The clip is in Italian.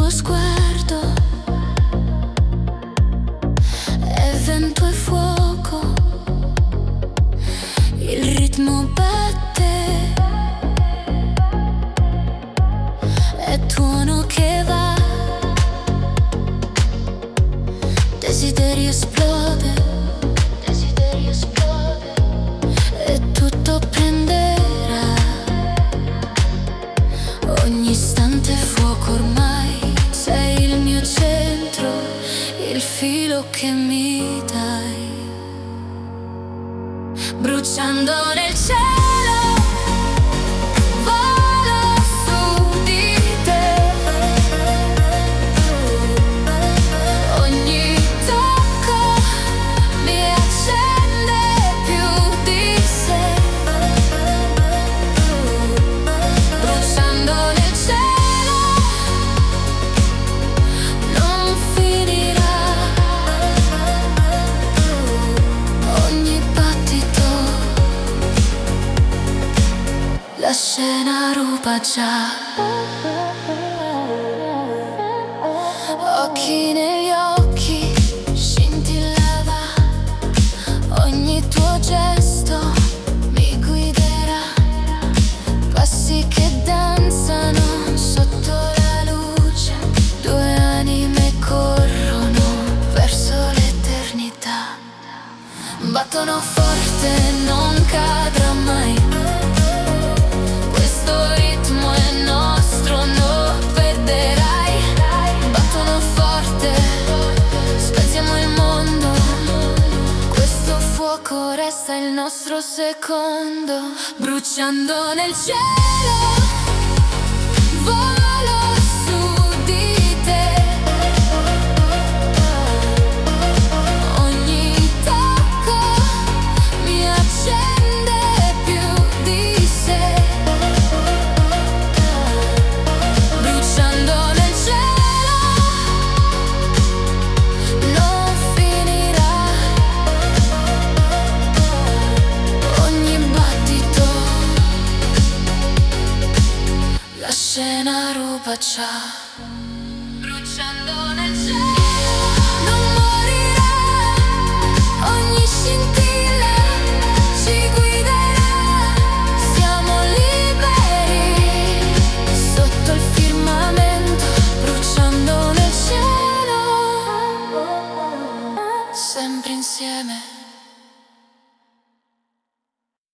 sguardo è vento e fuoco, il ritmo batte, è tuono che va, desiderio esplode, e tutto prenderà, ogni istante è fuoco ormai, sei il mio centro, il filo che mi dai, bruciando nel cielo, volo su di te, ogni tocco mi accende più di sé, bruciando nel cielo, non finirà, ogni battito, la scena ruba già, occhi negli occhi, scintillava, ogni tuo gesto mi guiderà, passi che danzano sotto la luce, due anime corrono verso l'eternità, battono forte, non cadrà mai, questo ritmo è nostro, non perderai, battono forte, spezziamo il mondo, questo fuoco resta il nostro secondo, bruciando nel cielo, volo su di te, ogni tocco mi accende più di sé, bruciando nel cielo, non finirà, ogni battito, la scena ruba già, bruciando nel cielo, non morirà, ogni scintilla ci guiderà, siamo liberi sotto il firmamento, bruciando nel cielo, sempre insieme.